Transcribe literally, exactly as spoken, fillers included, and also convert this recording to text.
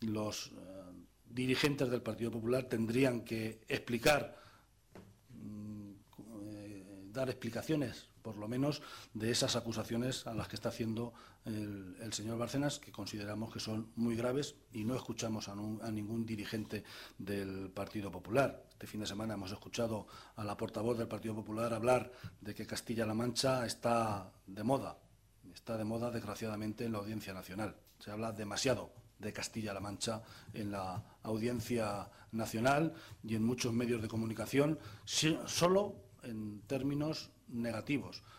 los eh, dirigentes del Partido Popular tendrían que explicar, mm, eh, dar explicaciones, por lo menos, de esas acusaciones a las que está haciendo el, el señor Bárcenas, que consideramos que son muy graves y no escuchamos a, un, a ningún dirigente del Partido Popular. Este fin de semana hemos escuchado a la portavoz del Partido Popular hablar de que Castilla-La Mancha está de moda. Está de moda, desgraciadamente, en la Audiencia Nacional. Se habla demasiado de Castilla-La Mancha en la Audiencia Nacional y en muchos medios de comunicación, solo en términos negativos.